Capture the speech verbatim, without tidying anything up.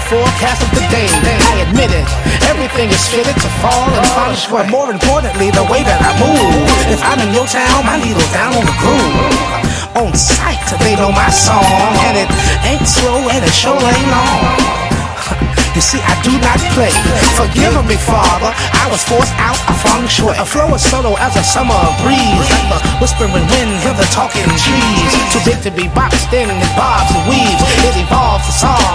forecast of the day. I admit it, everything is fitted to fall in feng shui. But more importantly, the way that I move. If I'm in your town, my needle's down on the groove. On sight, they know my song, and it ain't slow and it sure ain't long. You see, I do not play. Forgive me, Father, I was forced out of feng shui. A flow as subtle as a summer breeze, like the whispering winds of the talking trees. Too big to be boxed in, it bobs and weaves. It evolves to solve